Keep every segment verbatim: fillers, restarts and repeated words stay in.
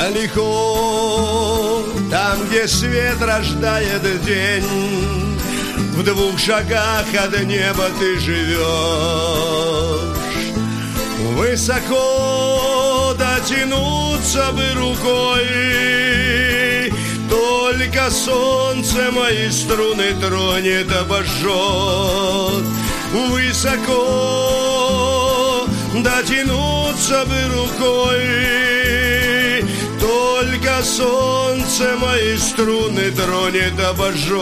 Далеко, там, где свет рождает день, в двух шагах от неба ты живешь. Высоко дотянуться бы рукой, только солнце мои струны тронет, обожжет. Высоко дотянуться бы рукой, только солнце мои струны тронет, обожжет.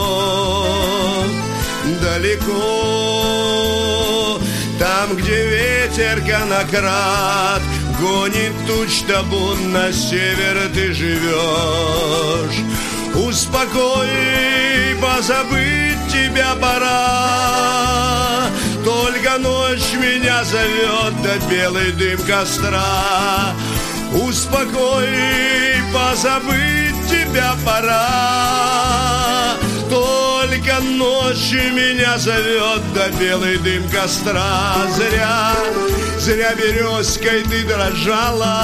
Далеко, там, где ветер конокрад гонит туч табун, на север ты живешь. Успокой, позабыть тебя пора, только ночь меня зовет, да белый дым костра. Успокой, позабыть тебя пора, только ночью меня зовет, да белый дым костра. Зря, зря березкой ты дрожала,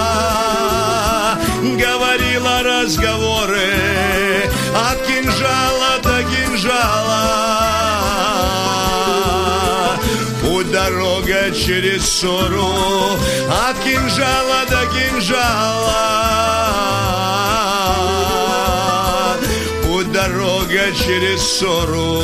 говорила разговоры от кинжала до кинжала. Путь дорога через ссору, от кинжала до кинжала. Путь дорога через ссору.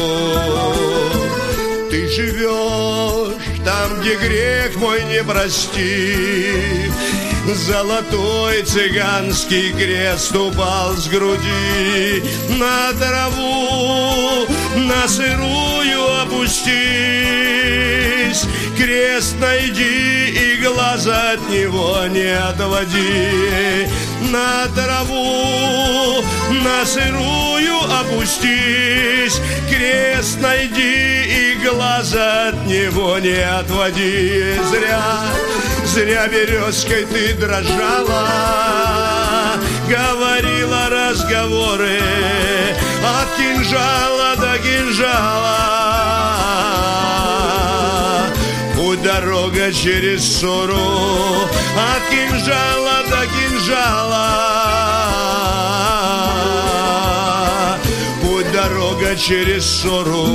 Ты живешь там, где грех мой не простит. Золотой цыганский крест упал с груди на траву, на сырую опустись. Крест найди и глаза от него не отводи. На траву, на сырую опустись. Крест найди и глаза от него не отводи. Зря, зря березкой ты дрожала, говорила разговоры от кинжала до кинжала. Путь дорога через ссору, от кинжала до кинжала. Путь дорога через ссору.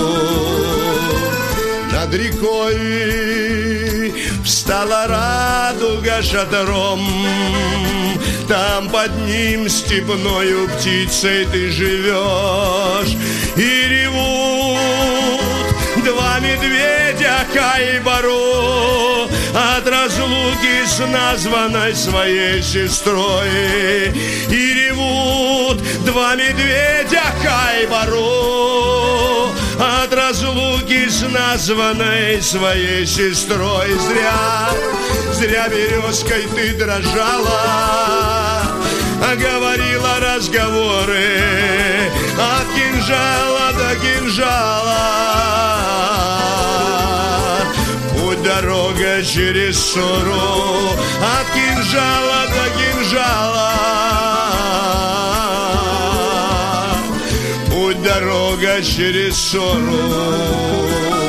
Над рекой встала радуга шатром, там под ним степною птицей ты живешь. И ревут два медведя Кай и Баро от разлуки с названной своей сестрой. И ревут два медведя Кай и Баро от разлуки с названной своей сестрой. Зря, зря березкой ты дрожала, говорила разговоры от кинжала до кинжала. Путь дорога через ссору, от кинжала до кинжала. Путь дорога через ссору.